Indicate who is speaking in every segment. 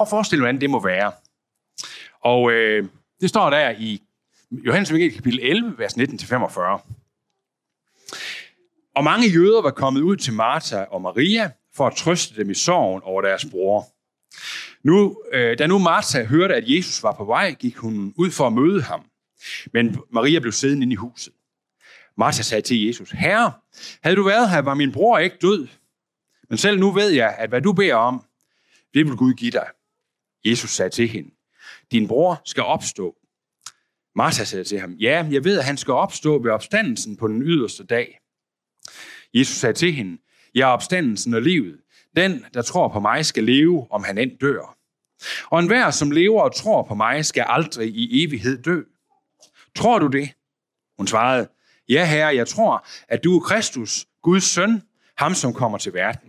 Speaker 1: Prøv at forestille dig, hvordan det må være. Og det står der i Johannes evangelium kapitel 11, vers 19-45. Og mange jøder var kommet ud til Martha og Maria for at trøste dem i sorgen over deres bror. Da nu Martha hørte, at Jesus var på vej, gik hun ud for at møde ham. Men Maria blev siddende inde i huset. Martha sagde til Jesus, Herre, havde du været her, var min bror ikke død. Men selv nu ved jeg, at hvad du beder om, det vil Gud give dig. Jesus sagde til hende, din bror skal opstå. Martha sagde til ham, ja, jeg ved, at han skal opstå ved opstandelsen på den yderste dag. Jesus sagde til hende, jeg er opstandelsen og livet. Den, der tror på mig, skal leve, om han end dør. Og enhver, som lever og tror på mig, skal aldrig i evighed dø. Tror du det? Hun svarede, ja herre, jeg tror, at du er Kristus, Guds søn, ham som kommer til verden.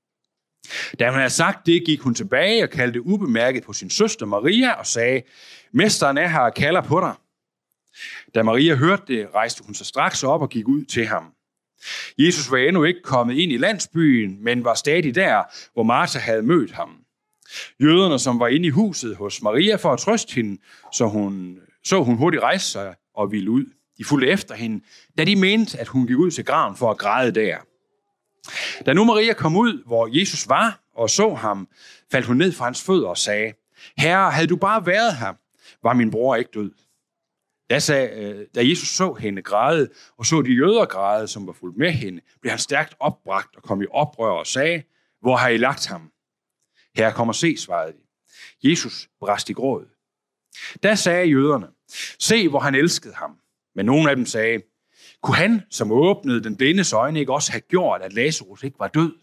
Speaker 1: Da hun havde sagt det, gik hun tilbage og kaldte ubemærket på sin søster Maria og sagde, mesteren er her og kalder på dig. Da Maria hørte det, rejste hun sig straks op og gik ud til ham. Jesus var endnu ikke kommet ind i landsbyen, men var stadig der, hvor Martha havde mødt ham. Jøderne, som var inde i huset hos Maria for at trøste hende, så hun hurtigt rejse sig og ville ud. De fulgte efter hende, da de mente, at hun gik ud til graven for at græde der. Da nu Maria kom ud, hvor Jesus var og så ham, faldt hun ned fra hans fødder og sagde, Herre, havde du bare været her, var min bror ikke død. Da Jesus så hende græde, og så de jøder græde, som var fulgt med hende, blev han stærkt opbragt og kom i oprør og sagde, hvor har I lagt ham? Herre, kom og se, svarede de. Jesus brast i gråd. Da sagde jøderne, se, hvor han elskede ham. Men nogle af dem sagde, kunne han, som åbnede den blindes øjne, ikke også have gjort, at Lazarus ikke var død?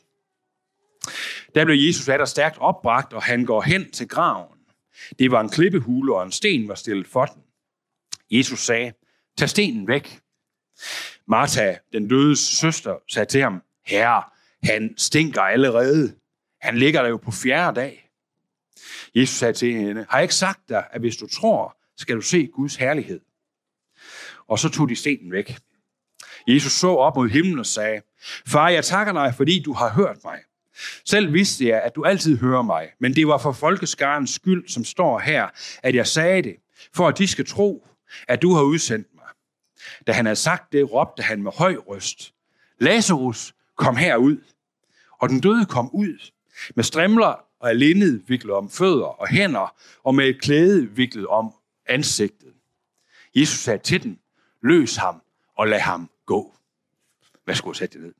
Speaker 1: Der blev Jesus atter stærkt opbragt, og han går hen til graven. Det var en klippehule, og en sten var stillet for den. Jesus sagde, tag stenen væk. Martha, den dødes søster, sagde til ham, Herre, han stinker allerede. Han ligger der jo på 4. dag. Jesus sagde til hende, har jeg ikke sagt dig, at hvis du tror, skal du se Guds herlighed? Og så tog de stenen væk. Jesus så op mod himlen og sagde, Far, jeg takker dig, fordi du har hørt mig. Selv vidste jeg, at du altid hører mig, men det var for folkeskarens skyld, som står her, at jeg sagde det, for at de skal tro, at du har udsendt mig. Da han havde sagt det, råbte han med høj røst, Lazarus, kom herud. Og den døde kom ud, med strimler og linned viklet om fødder og hænder, og med et klæde viklet om ansigtet. Jesus sagde til den, løs ham og lad ham gå. Værsgo, sæt det ned.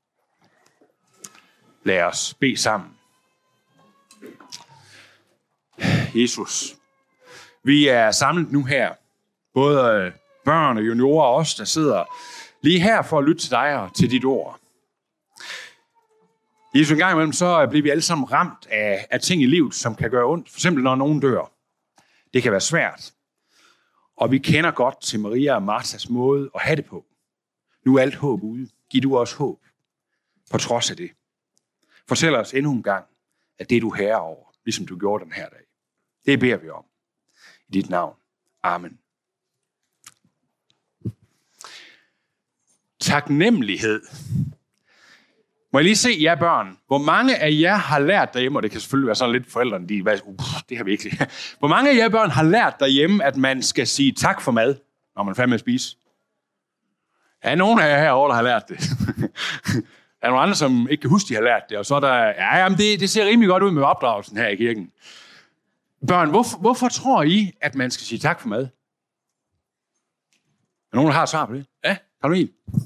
Speaker 1: Lad os bede sammen. Jesus, vi er samlet nu her. Både børn og juniorer og os, der sidder lige her for at lytte til dig og til dit ord. Jesus, en gang imellem, så bliver vi alle sammen ramt af ting i livet, som kan gøre ondt. For eksempel, når nogen dør. Det kan være svært. Og vi kender godt til Maria og Marthas måde at have det på. Nu er alt håb ude. Giv du os håb. På trods af det. Fortæl os endnu en gang, at det er du herre over, ligesom du gjorde den her dag. Det beder vi om. I dit navn. Amen. Taknemmelighed. Må jeg lige se jer børn? Hvor mange af jer har lært derhjemme, og det kan selvfølgelig være sådan lidt forældrene, det har vi ikke. Hvor mange af jer børn har lært derhjemme, at man skal sige tak for mad, når man er færdig med at spise? Ja, nogle af jer herovre, der har lært det. Der er nogle andre, som ikke kan huske, de har lært det, og så er der, det ser rimelig godt ud med opdragelsen her i kirken. Børn, hvorfor tror I, at man skal sige tak for mad? Er nogen, der har et svar på det? Ja, har du en?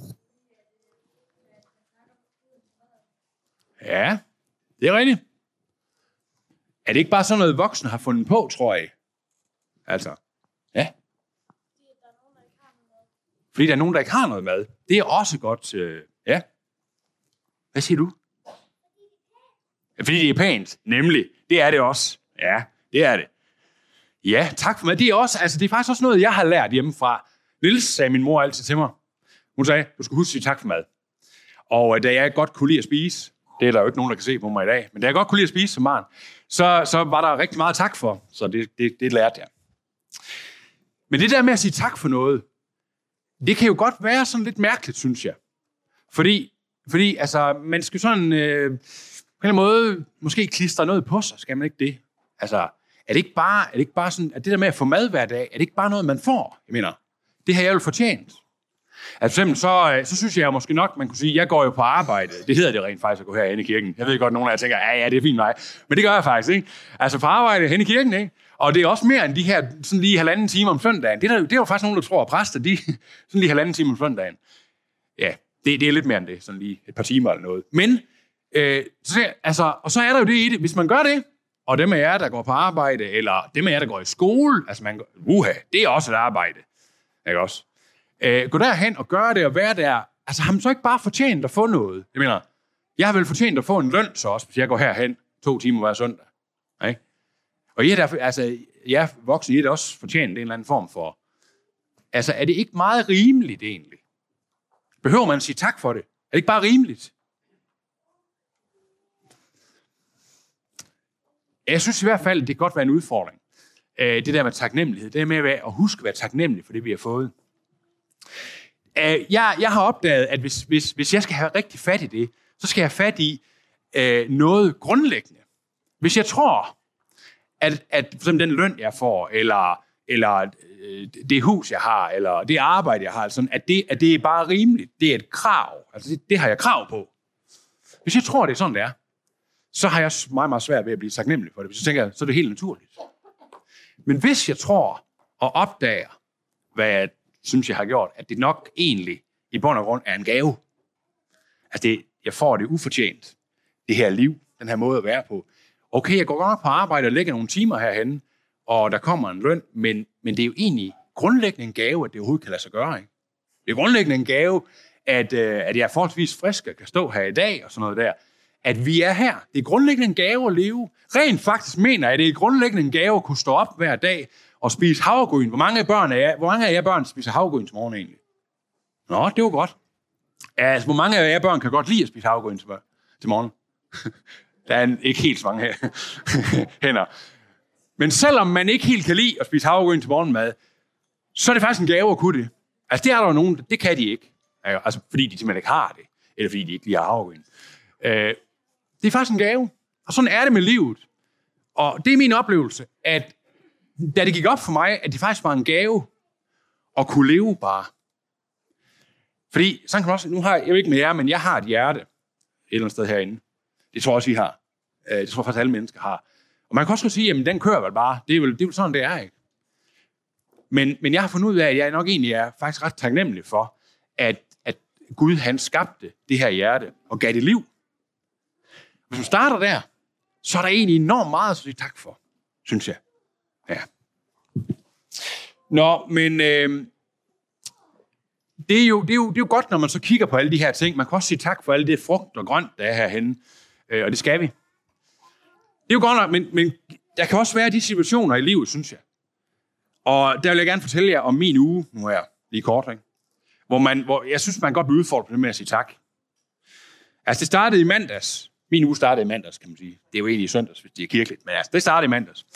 Speaker 1: Ja, det er rigtigt. Er det ikke bare sådan noget, voksne har fundet på, tror jeg? Altså, ja. Fordi der er nogen, der ikke har noget mad. Det er også godt, ja. Hvad siger du? Fordi det er pænt, nemlig. Det er det også. Ja, det er det. Ja, tak for mad. Det er faktisk også noget, jeg har lært hjemmefra. Niels sagde min mor altid til mig. Hun sagde, du skal huske at sige tak for mad. Og da jeg godt kunne lide at spise, det er der jo ikke nogen, der kan se på mig i dag, men da jeg godt kunne lide at spise som barn, så var der rigtig meget tak for, så det lærte jeg. Men det der med at sige tak for noget, det kan jo godt være sådan lidt mærkeligt, synes jeg. Fordi altså, man skal sådan på en eller anden måde måske klistre noget på sig, skal man ikke det? Altså, er det ikke bare sådan, at det der med at få mad hver dag, er det ikke bare noget, man får? Jeg mener, det har jeg jo fortjent. Altså for eksempel, så synes jeg måske nok, man kunne sige, jeg går jo på arbejde. Det hedder det rent faktisk at gå herhen i kirken. Jeg ved godt, at nogle af jer tænker, ja, det er fint mig. Men det gør jeg faktisk, ikke? Altså på arbejde hen i kirken, ikke? Og det er også mere end de her sådan lige 1,5 time om søndagen. Det er jo faktisk nogen, der tror, at præster, de sådan lige 1,5 time om søndagen. Ja, det er lidt mere end det. Sådan lige et par timer eller noget. Men, og så er der jo det i det. Hvis man gør det, og dem af jer, der går på arbejde, eller dem af jer, der går i skole, altså det er også et arbejde. Ikke også? Gå derhen og gøre det og være der. Altså har man så ikke bare fortjent at få noget? Jeg mener, jeg har vel fortjent at få en løn så også, hvis jeg går herhen 2 timer hver søndag. Ikke? Og jeg voksne, I er også fortjent en eller anden form for. Altså er det ikke meget rimeligt egentlig? Behøver man at sige tak for det? Er det ikke bare rimeligt? Jeg synes i hvert fald, det kan godt være en udfordring. Det der med taknemmelighed. Det der med at huske at være taknemmelig for det, vi har fået. Jeg har opdaget, at hvis jeg skal have rigtig fat i det, så skal jeg have fat i noget grundlæggende. Hvis jeg tror, at som den løn, jeg får, eller det hus, jeg har, eller det arbejde, jeg har, sådan, at det er bare rimeligt. Det er et krav. Altså det har jeg krav på. Hvis jeg tror, det er sådan, det er, så har jeg meget, meget svært ved at blive taknemmelig for det. Hvis jeg tænker, så er det helt naturligt. Men hvis jeg tror og opdager, hvad jeg synes, jeg har gjort, at det nok egentlig i bund og grund er en gave. Altså jeg får det ufortjent. Det her liv, den her måde at være på. Okay, jeg går godt nok på arbejde og lægger nogle timer herhenne, og der kommer en løn, men det er jo egentlig grundlæggende en gave, at det overhovedet kan lade sig gøre. Ikke? Det er grundlæggende en gave, at jeg er forholdsvis frisk og kan stå her i dag og sådan noget der. At vi er her. Det er grundlæggende en gave at leve. Rent faktisk mener jeg, at det er grundlæggende en gave at kunne stå op hver dag og spise havregryn. Hvor mange af jer børn spiser havregryn til morgen egentlig? Nå, det var godt. Altså, hvor mange af jer børn kan godt lide at spise havregryn til morgen? Der er ikke helt så mange hænder. Men selvom man ikke helt kan lide at spise havregryn til morgenmad, så er det faktisk en gave at kunne det. Altså, det er der jo nogen, det kan de ikke. Altså, fordi de simpelthen ikke har det. Eller fordi de ikke lige har havregryn. Det er faktisk en gave. Og sådan er det med livet. Og det er min oplevelse, at da det gik op for mig, at det faktisk var en gave at kunne leve bare. Fordi, sådan kan man også, nu har jeg ikke med jer, men jeg har et hjerte et eller andet sted herinde. Det tror jeg også, I har. Det tror jeg faktisk alle mennesker har. Og man kan også sige, jamen den kører vel bare. Det er vel sådan, det er, ikke? Men jeg har fundet ud af, at jeg nok egentlig er faktisk ret taknemmelig for, at Gud han skabte det her hjerte og gav det liv. Hvis man starter der, så er der egentlig enormt meget at sige tak for, synes jeg. Ja. Nå, men det er jo godt, når man så kigger på alle de her ting. Man kan også sige tak for alle det frugt og grønt, der er herhenne. Og det skal vi. Det er jo godt nok, men der kan også være de situationer i livet, synes jeg. Og der vil jeg gerne fortælle jer om min uge, nu her, lige kort, ikke? Hvor jeg synes, man godt bliver udfordret på det med at sige tak. Altså, det startede i mandags. Min uge startede i mandags, kan man sige. Det er jo egentlig i søndags, hvis det er kirkeligt, men altså, det startede i mandags.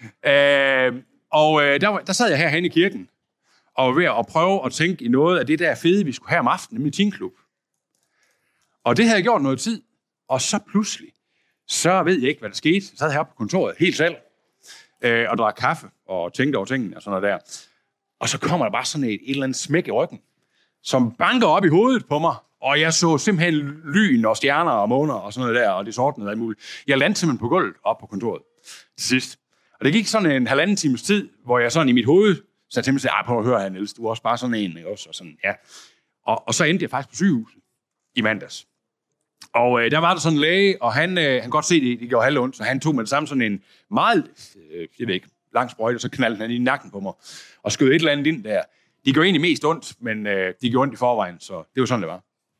Speaker 1: Der sad jeg herhenne i kirken, og var ved at prøve at tænke i noget af det der fede, vi skulle have om aftenen, nemlig teamklub. Og det havde jeg gjort noget tid, og så pludselig, så ved jeg ikke, hvad der skete. Så sad jeg heroppe på kontoret helt selv, og drak kaffe, og tænkte over tingene og sådan noget der. Og så kommer der bare sådan et eller andet smæk i ryggen, som banker op i hovedet på mig, og jeg så simpelthen lyn og stjerner og måner og sådan noget der, og det sortnede alt muligt. Jeg landede simpelthen på gulvet op på kontoret til sidst. Og det gik sådan en 1,5 times tid, hvor jeg sådan i mit hoved sagde til mig, prøv at høre her, Niels, du er også bare sådan en, ikke også? Og sådan, ja. Og så endte jeg faktisk på sygehuset i mandags. Og der var der sådan en læge, og han kan godt se, det gjorde halvt ondt, så han tog med det samme sådan en meget, jeg ved ikke, lang sprøjte, og så knaldede han i nakken på mig, og skød et eller andet ind der. De gjorde egentlig mest ondt, men de gjorde ondt i forvejen, så det var sådan, det var.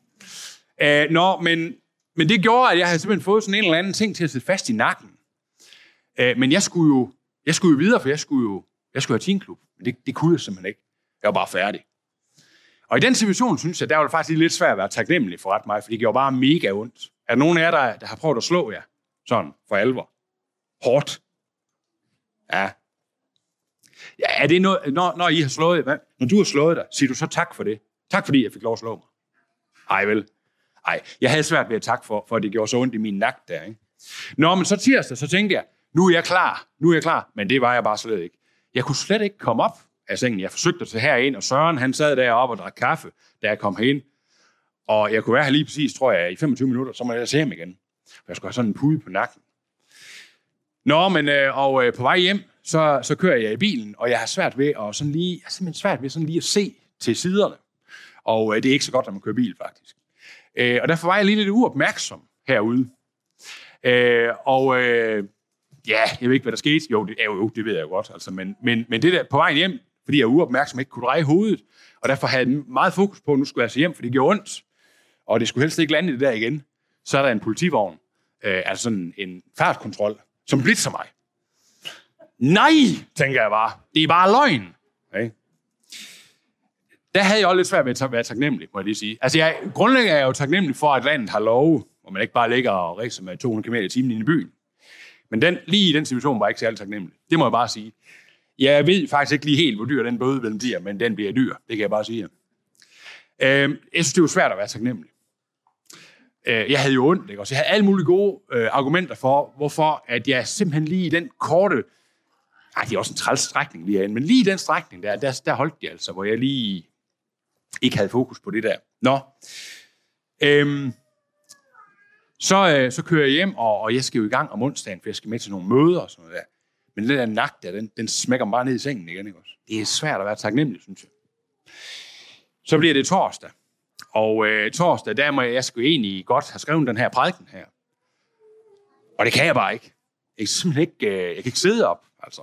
Speaker 1: Men det gjorde, at jeg havde simpelthen fået sådan en eller anden ting til at sidde fast i nakken. Men jeg skulle jo videre, for jeg skulle have teamklub. Men det kunne jeg simpelthen ikke. Jeg var bare færdig. Og i den situation, synes jeg, der var det faktisk lidt svært at være taknemmelig for ret mig, for det gjorde bare mega ondt. Er der nogen af jer, der har prøvet at slå jer? Sådan, for alvor. Hårdt. Ja. Ja, er det noget, når I har slået jer? Når du har slået dig, siger du så tak for det? Tak fordi jeg fik lov at slå mig. Ej vel. Ej, jeg havde svært ved at takke for at det gjorde så ondt i min nakke der, ikke? Nå, men så tirsdag, så tænkte jeg, nu er jeg klar, men det var jeg bare slet ikke. Jeg kunne slet ikke komme op af sengen. Jeg forsøgte at tage herind, og Søren, han sad deroppe og drak kaffe, da jeg kom herind. Og jeg kunne være her lige præcis, tror jeg, i 25 minutter, så må jeg se ham igen. For jeg skulle have sådan en pude på nakken. Nå, men på vej hjem, så kører jeg i bilen, og jeg har simpelthen svært ved sådan lige at se til siderne. Og det er ikke så godt, når man kører bil, faktisk. Og derfor var jeg lige lidt uopmærksom herude. Ja, jeg ved ikke, hvad der skete. Jo, det ved jeg jo godt. Altså, men det der på vejen hjem, fordi jeg var uopmærksom, ikke kunne dreje hovedet, og derfor havde jeg meget fokus på, at nu skulle jeg altså hjem, for det gjorde ondt. Og det skulle helst ikke lande det der igen. Så er der en politivogn, altså sådan en fartkontrol, som blitzer mig. Nej, tænker jeg bare. Det er bare løgn. Okay. Der havde jeg også lidt svært ved at være taknemmelig, må jeg lige sige. Altså, grundlæggende er jeg jo taknemmelig for, at landet har love, hvor man ikke bare ligger og ræser med 200 km i timen inde i byen. Men lige i den situation var jeg ikke særlig taknemmelig. Det må jeg bare sige. Jeg ved faktisk ikke lige helt, hvor dyr den bøde bliver, men den bliver dyr. Det kan jeg bare sige. Jeg synes, det var svært at være taknemmelig. Jeg havde jo ondt, ikke? Og så jeg havde alle mulige gode argumenter for, hvorfor at jeg simpelthen lige i den korte... det er også en træls strækning lige herinde, men lige i den strækning der holdt de altså, hvor jeg lige ikke havde fokus på det der. Nå. Så kører jeg hjem, og jeg skal jo i gang om onsdagen, for jeg skal med til nogle møder og sådan noget der. Men den der nak der, den smækker mig bare ned i sengen igen, ikke også? Det er svært at være taknemmelig, synes jeg. Så bliver det torsdag. Og torsdag, der må jeg skal jo egentlig godt have skrevet den her prædiken her. Og det kan jeg bare ikke. Jeg kan simpelthen ikke, jeg kan ikke sidde op, altså.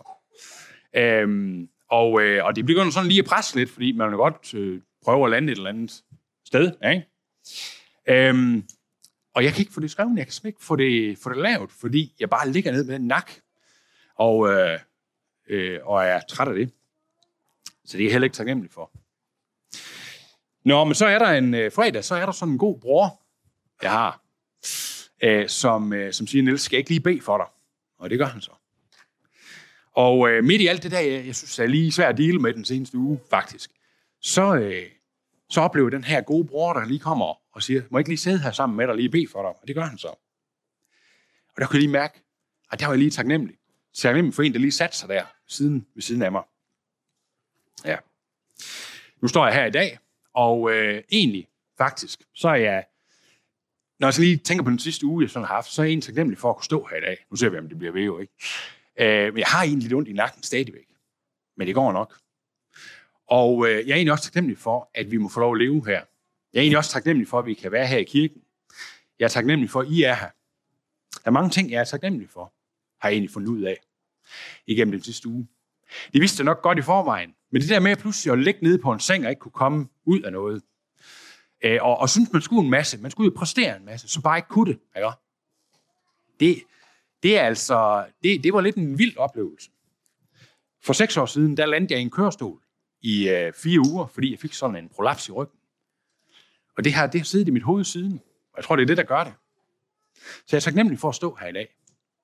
Speaker 1: Og det begynder sådan lige at presse lidt, fordi man jo godt prøve at lande et eller andet sted, ikke? Og jeg kan ikke få det skrevet, jeg kan simpelthen ikke få det lavet, fordi jeg bare ligger ned med en nak, og er træt af det. Så det er jeg heller ikke taknemmelig for. Nå, men så er der en fredag, så er der sådan en god bror, jeg har, som siger, Niels, skal jeg ikke lige bede for dig? Og det gør han så. Og midt i alt det der, jeg synes, det er lige svært at deale med den seneste uge, faktisk, så oplever den her gode bror, der lige kommer og siger, må jeg ikke lige sidde her sammen med dig og lige bede for dig? Og det gør han så. Og der kunne jeg lige mærke, at der var jeg lige taknemmelig. Taknemmelig for en, der lige satte sig der ved siden af mig. Ja. Nu står jeg her i dag, og egentlig, faktisk, så er jeg, når jeg så lige tænker på den sidste uge, jeg sådan har haft, så er jeg egentlig taknemmelig for at kunne stå her i dag. Nu ser vi, om det bliver ved jo, ikke? Men jeg har egentlig lidt ondt i nakken stadigvæk. Men det går nok. Og jeg er egentlig også taknemmelig for, at vi må få lov at leve her. Jeg er egentlig også taknemmelig for, at vi kan være her i kirken. Jeg er taknemmelig for, at I er her. Der er mange ting, jeg er taknemmelig for, har jeg egentlig fundet ud af igennem den sidste uge. Det vidste jeg nok godt i forvejen. Men det der med at pludselig at ligge nede på en seng og ikke kunne komme ud af noget. Og synes, man skulle en masse. Man skulle jo præstere en masse, så bare ikke kunne det. Ikke? Det er altså, det var lidt en vild oplevelse. For 6 år siden, der landede jeg i en kørestol i 4 uger, fordi jeg fik sådan en prolaps i ryggen. Og det har siddet i mit hoved siden. Og jeg tror, det er det, der gør det. Så jeg er taknemmelig for at stå her i dag.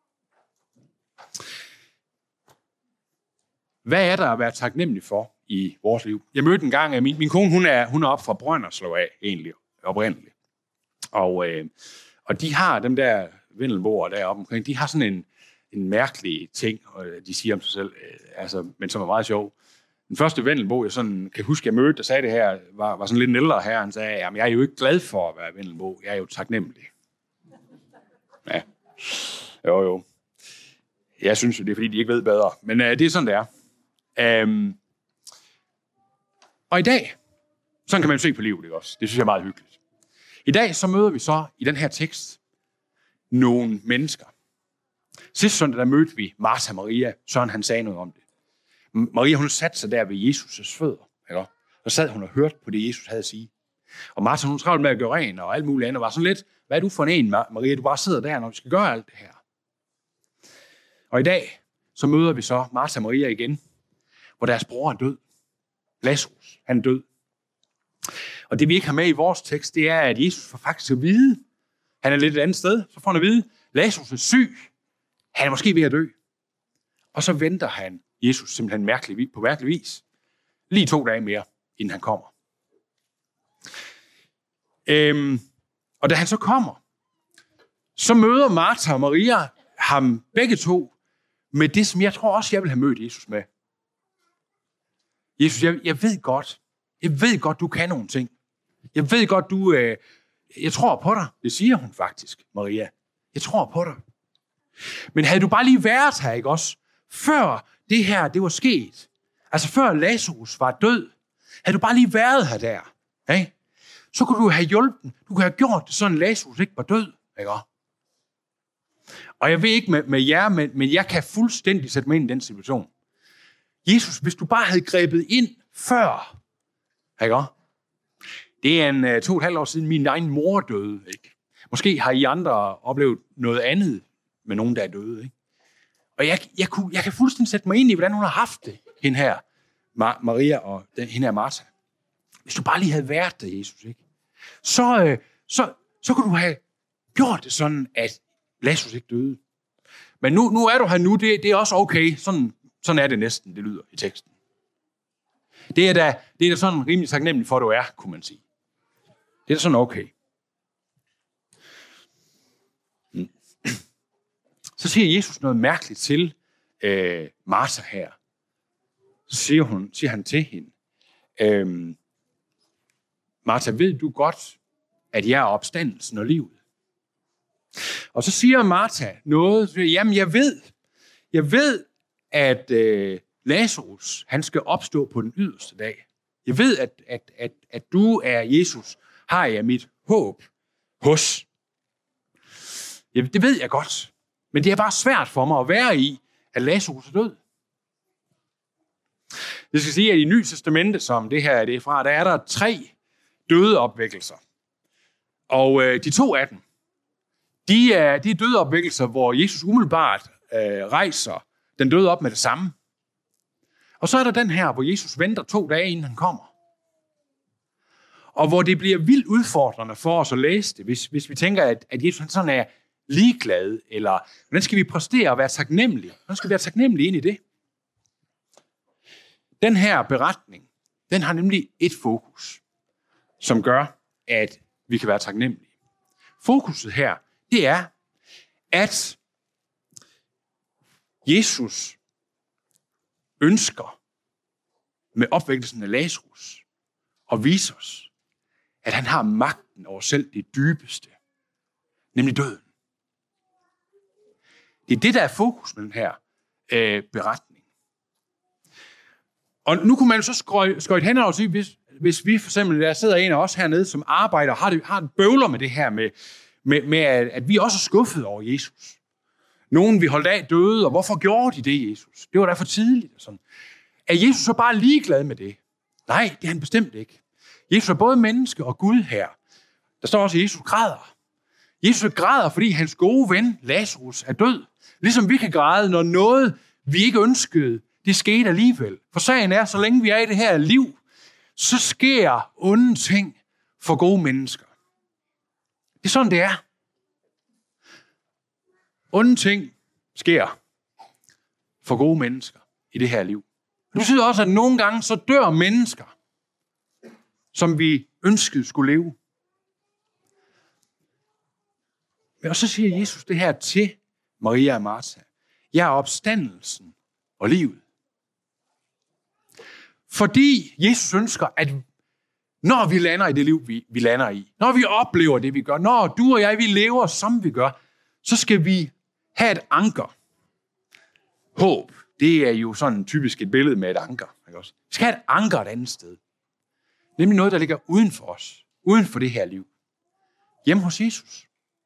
Speaker 1: Hvad er der at være taknemmelig for i vores liv? Jeg mødte en gang, at min kone, hun er op fra Brønderslev af, egentlig, oprindeligt. Og de har dem der vendelboer deroppe omkring, de har sådan en mærkelig ting, og de siger om sig selv, men som er meget sjov. Den første vendelbo, jeg sådan kan huske, jeg mødte, der sagde det her, var sådan lidt en ældre herre. Han sagde, jamen jeg er jo ikke glad for at være vendelbo, jeg er jo taknemmelig. Ja, jo. Jeg synes jo, det er fordi, de ikke ved bedre. Men det er sådan, det er. Og i dag, sådan kan man se på livet, ikke også? Det synes jeg er meget hyggeligt. I dag så møder vi så i den her tekst nogle mennesker. Sidste søndag, der mødte vi Martha og Maria. Søren, han sagde noget om det. Maria, hun satte sig der ved Jesus' fødder. Ikke? Og sad hun og hørte på det, Jesus havde at sige. Og Martha, hun travlte med at gøre ren og alt muligt andet. Og var sådan lidt, hvad er du for en, Maria? Du bare sidder der, når vi skal gøre alt det her. Og i dag, så møder vi så Martha og Maria igen, hvor deres bror er død. Lazarus, han er død. Og det vi ikke har med i vores tekst, det er, at Jesus får faktisk at vide, han er lidt et andet sted, så får han at vide, Lazarus er syg, han er måske ved at dø. Og så venter han Jesus simpelthen på mærkelig vis, lige 2 dage mere, inden han kommer. Og da han så kommer, så møder Martha og Maria ham begge to med det, som jeg tror også, jeg vil have mødt Jesus med. Jesus, jeg ved godt, du kan nogle ting. Jeg ved godt, jeg tror på dig. Det siger hun faktisk, Maria. Jeg tror på dig. Men havde du bare lige været her, ikke også? Før det her, det var sket. Altså før Lazarus var død. Havde du bare lige været her der, ikke? Så kunne du have hjulpet. Du kunne have gjort det, sådan Lazarus ikke var død, ikke? Og jeg ved ikke med jer, men jeg kan fuldstændig sætte mig ind i den situation. Jesus, hvis du bare havde grebet ind før, ikke? Det er 2,5 år siden, min egen mor døde, ikke? Måske har I andre oplevet noget andet med nogen, der er døde, ikke? Og jeg kan fuldstændig sætte mig ind i, hvordan hun har haft det, hende her, Maria og hende her Martha. Hvis du bare lige havde været der, Jesus, ikke? Så kunne du have gjort det sådan, at Lazarus ikke døde. Men nu er du her nu, det er også okay. Sådan er det næsten, det lyder i teksten. Det er da sådan rimelig taknemmelig for, at du er, kunne man sige. Det er da sådan okay. Så siger Jesus noget mærkeligt til Martha her. Så siger han til hende, Martha, ved du godt, at jeg er opstandelsen og livet? Og så siger Martha noget, jamen jeg ved, at Lazarus, han skal opstå på den yderste dag. Jeg ved, at du er Jesus, har jeg mit håb hos. Ja, det ved jeg godt, men det er bare svært for mig at være i, at Lazarus er død. Jeg skal sige, at i Nye Testamente, som det her er det fra, der er der 3 dødeopvækkelser. Og de 2 af dem, de er dødeopvækkelser, hvor Jesus umiddelbart rejser den døde op med det samme. Og så er der den her, hvor Jesus venter 2 dage, inden han kommer. Og hvor det bliver vildt udfordrende for os at læse det, hvis vi tænker, at Jesus han sådan er ligeglad, eller hvordan skal vi præstere og være taknemmelige? Hvordan skal vi være taknemmelige ind i det? Den her beretning, den har nemlig et fokus, som gør, at vi kan være taknemmelige. Fokuset her, det er, at Jesus ønsker med opvækkelsen af Lazarus at vise os, at han har magten over selv det dybeste, nemlig døden. Det er det, der er fokus med den her beretning. Og nu kunne man så skøjte hen og sige, hvis vi for eksempel, der sidder en af os hernede, som arbejder og har bøvler med det her med, at vi også er skuffet over Jesus. Nogen vi holdt af døde, og hvorfor gjorde de det, Jesus? Det var da for tidligt. Og sådan. Er Jesus så bare ligeglad med det? Nej, det er han bestemt ikke. Jesus er både menneske og Gud her. Der står også, at Jesus græder. Jesus græder, fordi hans gode ven, Lazarus, er død. Ligesom vi kan græde, når noget, vi ikke ønskede, det skete alligevel. For sagen er, så længe vi er i det her liv, så sker onde ting for gode mennesker. Det er sådan, det er. Onde ting sker for gode mennesker i det her liv. Det betyder også, at nogle gange så dør mennesker, som vi ønskede skulle leve. Og så siger Jesus det her til Maria og Martha. Jeg er opstandelsen og livet. Fordi Jesus ønsker, at når vi lander i det liv, vi lander i, når vi oplever det, vi gør, når du og jeg, vi lever, som vi gør, så skal vi have et anker. Håb, det er jo sådan typisk et billede med et anker. Ikke også? Vi skal have et anker et andet sted. Nemlig noget, der ligger uden for os. Uden for det her liv. Hjemme hos Jesus.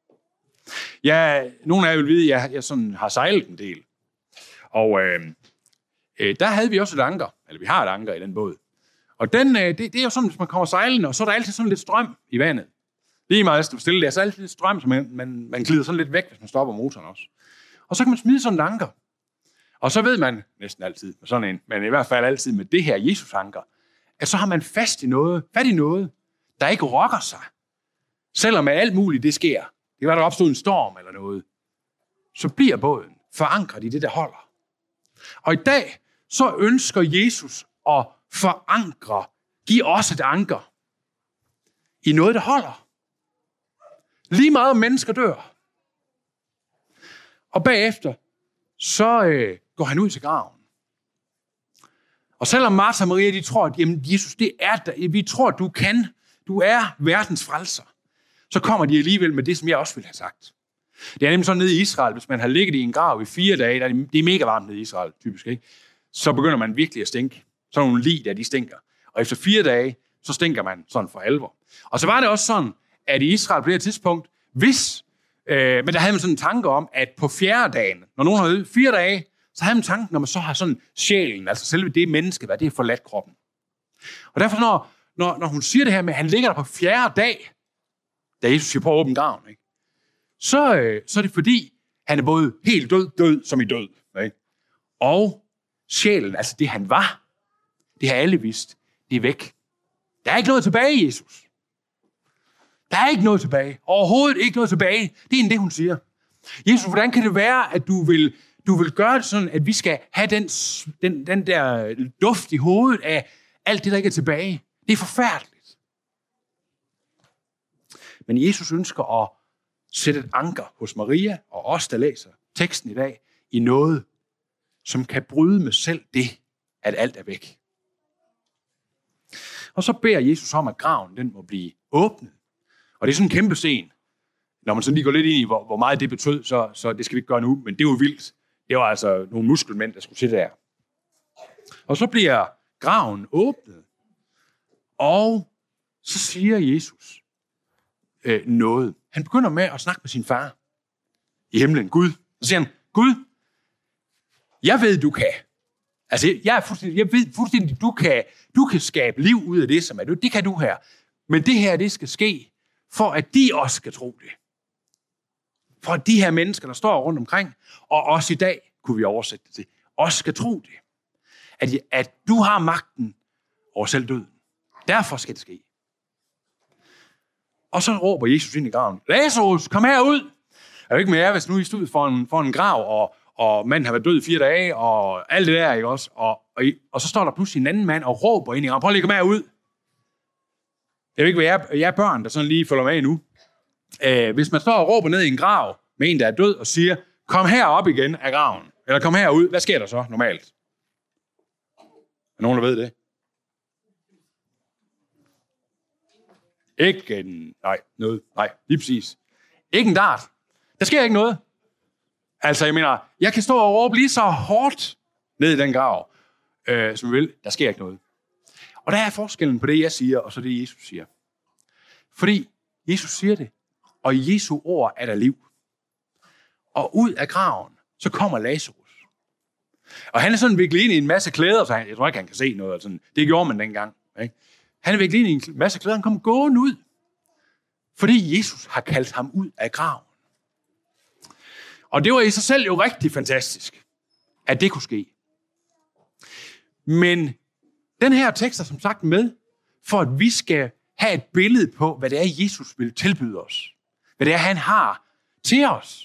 Speaker 1: Nogle af jer vil vide, at jeg sådan har sejlet en del. Og der havde vi også et anker. Eller vi har et anker i den båd. Og det er jo sådan, hvis man kommer sejlende, og så er der altid sådan lidt strøm i vandet. Lige meget, hvis du stille, der er så altid lidt strøm, så man glider sådan lidt væk, hvis man stopper motoren også. Og så kan man smide sådan et anker. Og så ved man næsten altid, med sådan en, men i hvert fald altid med det her Jesus-anker, at så har man fat i noget, der ikke rokker sig. Selvom alt muligt det sker. Det var der opstod en storm eller noget. Så bliver båden forankret i det, der holder. Og i dag, så ønsker Jesus at forankre, give os et anker i noget, der holder. Lige meget mennesker dør. Og bagefter, så går han ud til graven. Og selvom Martha og Maria, de tror, at jamen, Jesus, det er der, vi tror, at du er verdens frelser, så kommer de alligevel med det, som jeg også ville have sagt. Det er nemlig sådan nede i Israel, hvis man har ligget i en grav i 4 dage, det er mega varmt nede i Israel, typisk, ikke? Så begynder man virkelig at stinke. Sådan nogle lig, der de stinker. Og efter 4 dage, så stinker man sådan for alvor. Og så var det også sådan, at i Israel på det her tidspunkt, men der havde man sådan en tanke om, at på 4. dagen, når nogen havde 4 dage, så havde man tanken, når man så har sådan sjælen, altså selve det menneske, hvad det er forladt kroppen. Og derfor, når hun siger det her med, at han ligger der på 4. dag, da Jesus siger på at åbne graven, ikke? Så er det fordi, han er både helt død som i død. Ikke? Og sjælen, altså det han var, det har alle vidst, det er væk. Der er ikke noget tilbage, Jesus. Der er ikke noget tilbage. Overhovedet ikke noget tilbage. Det er det, hun siger. Jesus, hvordan kan det være, at du vil gøre det sådan, at vi skal have den der duft i hovedet af alt det, der ikke er tilbage? Det er forfærdeligt. Men Jesus ønsker at sætte et anker hos Maria og os, der læser teksten i dag, i noget, som kan bryde med selv det, at alt er væk. Og så beder Jesus om, at graven den må blive åbnet. Og det er sådan en kæmpe scene. Når man sådan lige går lidt ind i, hvor meget det betød, så det skal vi ikke gøre nu, men det var vildt. Det var altså nogle muskelmænd, der skulle sidde der. Og så bliver graven åbnet. Og så siger Jesus noget. Han begynder med at snakke med sin far i himlen, Gud. Så siger han, Gud, jeg ved, du kan. Altså, jeg ved fuldstændig, du kan skabe liv ud af det, som er dødt. Det kan du her. Men det her, det skal ske, for at de også skal tro det. For at de her mennesker, der står rundt omkring, og også i dag, kunne vi oversætte det til, også skal tro det. At du har magten over selv døden. Derfor skal det ske. Og så råber Jesus ind i graven, Lazarus, kom herud! Er jo ikke mere, hvis nu I stod for en grav, og manden har været død i 4 dage, og alt det der, ikke også? Og så står der pludselig en anden mand og råber ind i graven, prøv lige at komme herud! Jeg ved ikke, hvad jeg er børn, der sådan lige følger med nu. Hvis man står og råber ned i en grav med en, der er død, og siger, kom herop igen af graven, eller kom herud, hvad sker der så normalt? Er nogen, der ved det? Ikke en... Nej, lige præcis. Ikke en dart. Der sker ikke noget. Altså, jeg mener, jeg kan stå og råbe lige så hårdt ned i den grav, som jeg vil. Der sker ikke noget. Og der er forskellen på det, jeg siger, og så det, Jesus siger. Fordi Jesus siger det, og i Jesu ord er der liv. Og ud af graven, så kommer Lazarus. Og han er sådan viklet ind i en masse klæder, så jeg tror ikke, han kan se noget. Sådan. Det gjorde man dengang. Ikke? Han er viklet ind i en masse klæder, han kommer gående ud. Fordi Jesus har kaldt ham ud af graven. Og det var i sig selv jo rigtig fantastisk, at det kunne ske. Men den her tekst er som sagt med, for at vi skal have et billede på, hvad det er, Jesus vil tilbyde os. Hvad det er, han har til os.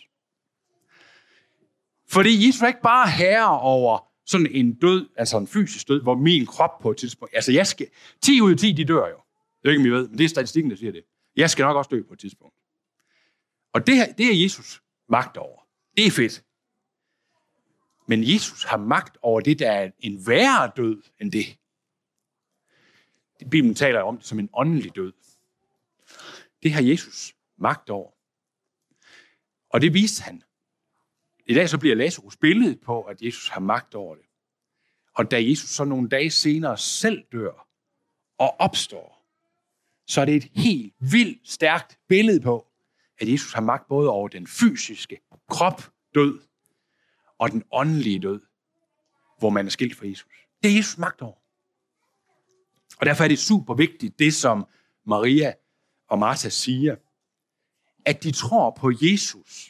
Speaker 1: Fordi Jesus er ikke bare herre over sådan en død, altså en fysisk død, hvor min krop på et tidspunkt, altså 10 ud af 10, de dør jo. Det er ikke, om I ved, men det er statistikken, der siger det. Jeg skal nok også dø på et tidspunkt. Og det er Jesus magt over. Det er fedt. Men Jesus har magt over det, der er en værre død end det. Bibelen taler om det som en åndelig død. Det har Jesus magt over. Og det viste han. I dag så bliver Lazarus billedet på, at Jesus har magt over det. Og da Jesus så nogle dage senere selv dør og opstår, så er det et helt vildt stærkt billede på, at Jesus har magt både over den fysiske krop død og den åndelige død, hvor man er skilt fra Jesus. Det er Jesus magt over. Og derfor er det super vigtigt, det som Maria og Martha siger, at de tror på Jesus.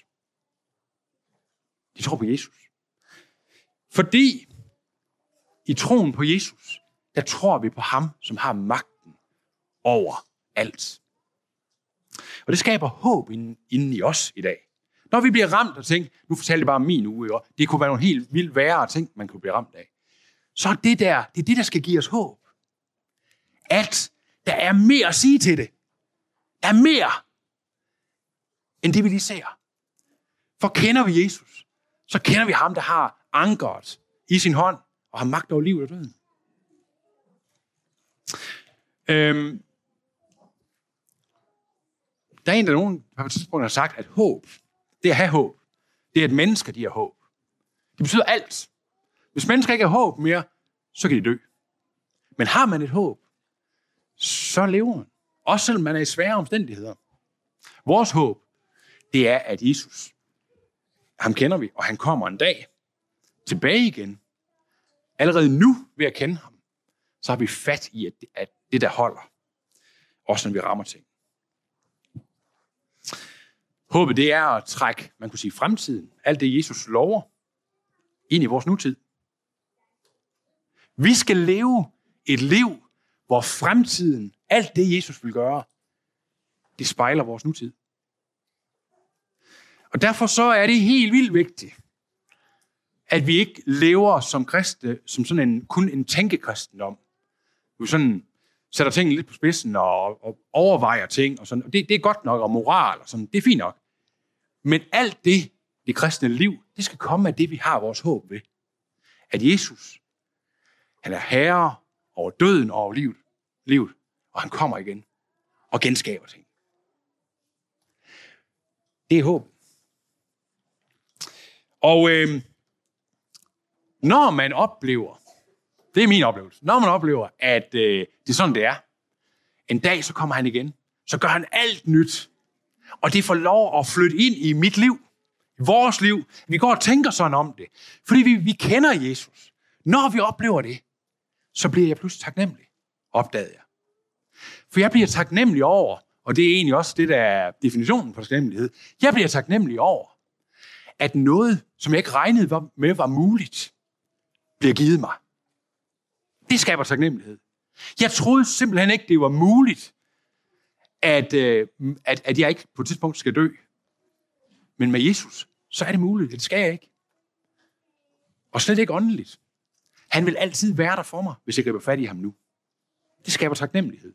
Speaker 1: De tror på Jesus. Fordi i troen på Jesus, der tror vi på ham, som har magten over alt. Og det skaber håb inden i os i dag. Når vi bliver ramt af ting, nu fortalte jeg bare om min uge, og det kunne være nogle helt vildt værre ting, man kunne blive ramt af. Så det er det, der skal give os håb. At der er mere at sige til det. Der er mere, end det vi lige ser. For kender vi Jesus, så kender vi ham, der har ankeret i sin hånd og har magt over livet og døden. Der er nogen, der på et tidspunkt har sagt, at håb, det er at have håb. Det er, at mennesker, de har håb. Det betyder alt. Hvis mennesker ikke har håb mere, så kan de dø. Men har man et håb, så lever man. Også selvom man er i svære omstændigheder. Vores håb, det er, at Jesus, ham kender vi, og han kommer en dag tilbage igen. Allerede nu ved at kende ham, så har vi fat i, at det der holder. Også når vi rammer ting. Håbet, det er at trække, man kunne sige, fremtiden. Alt det, Jesus lover, ind i vores nutid. Vi skal leve et liv, hvor fremtiden, alt det, Jesus vil gøre, det spejler vores nutid. Og derfor så er det helt vildt vigtigt, at vi ikke lever som kristne, som sådan kun en tænkekristendom. Vi sådan sætter tingene lidt på spidsen og overvejer ting. Og sådan. Det er godt nok, og moral og sådan. Det er fint nok. Men alt det kristne liv, det skal komme af det, vi har vores håb ved. At Jesus, han er herre over døden og over livet, og han kommer igen og genskaber ting. Det er håb. Og når man oplever, det er min oplevelse, når man oplever, at det er sådan, det er, en dag så kommer han igen, så gør han alt nyt. Og det får lov at flytte ind i mit liv, i vores liv. Vi går og tænker sådan om det, fordi vi kender Jesus. Når vi oplever det, så bliver jeg pludselig taknemmelig, opdagede jeg. For jeg bliver taknemmelig over, og det er egentlig også det, der er definitionen på taknemmelighed. Jeg bliver taknemmelig over, at noget, som jeg ikke regnede med var muligt, bliver givet mig. Det skaber taknemmelighed. Jeg troede simpelthen ikke, det var muligt, at jeg ikke på et tidspunkt skal dø. Men med Jesus, så er det muligt. Det skal jeg ikke. Og slet ikke åndeligt. Han vil altid være der for mig, hvis jeg griber fat i ham nu. Det skaber taknemmelighed.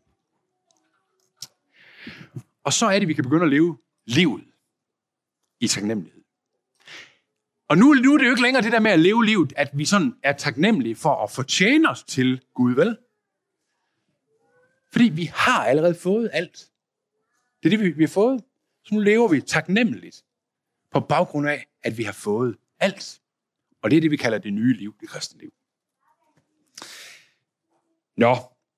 Speaker 1: Og så er det, vi kan begynde at leve livet i taknemmelighed. Og nu er det jo ikke længere det der med at leve livet, at vi sådan er taknemmelige for at fortjene os til Gud, vel? Fordi vi har allerede fået alt. Det er det, vi har fået. Så nu lever vi taknemmeligt på baggrund af, at vi har fået alt. Og det er det, vi kalder det nye liv, det kristne liv. Nå.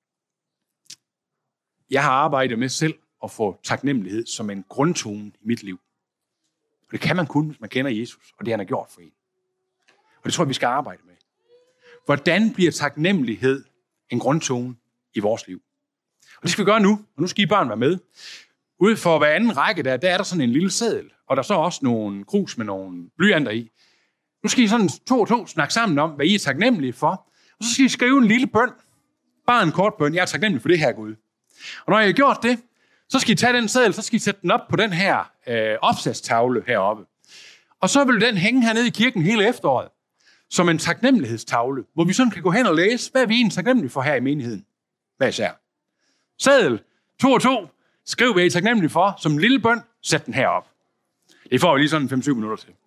Speaker 1: Jeg har arbejdet med selv at få taknemmelighed som en grundtone i mit liv. Og det kan man kun, hvis man kender Jesus, og det han har gjort for en. Og det tror jeg, vi skal arbejde med. Hvordan bliver taknemmelighed en grundtone i vores liv? Og det skal vi gøre nu, og nu skal I børn være med. Ude for hver anden række, der er der sådan en lille seddel, og der er så også nogle krus med nogle blyanter i. Nu skal I sådan to og to snakke sammen om, hvad I er taknemmelige for. Og så skal I skrive en lille bøn. Bare en kort bøn. Jeg er taknemmelig for det her, Gud. Og når I har gjort det, så skal I tage den seddel, så skal I sætte den op på den her opsatstavle heroppe. Og så vil den hænge hernede i kirken hele efteråret, som en taknemmelighedstavle, hvor vi sådan kan gå hen og læse, hvad er vi egentlig taknemmelige for her i menigheden. Hvad især? Seddel, 2 og 2, skriv hvad I er taknemmelige for, som en lille bøn, sæt den herop. Det får vi lige sådan 5-7 minutter til.